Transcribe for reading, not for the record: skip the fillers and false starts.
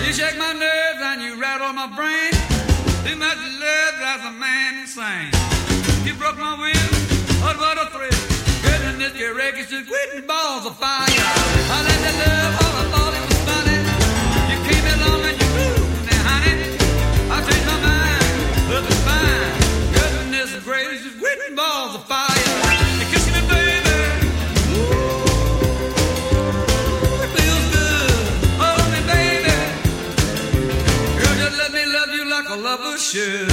You shake my nerves and you rattle my brain. Too much love drives a man insane. You broke my will, what a thrill. Goodness, your wreckage is quitting balls of fire. I let the love all I thought it was funny. You came along and you moved me, honey. I changed my mind, look it's fine. Goodness gracious, quitting balls of fire. You kiss me, baby. Ooh, it feels good. Hold me, baby. Girl, just let me love you like a lover should.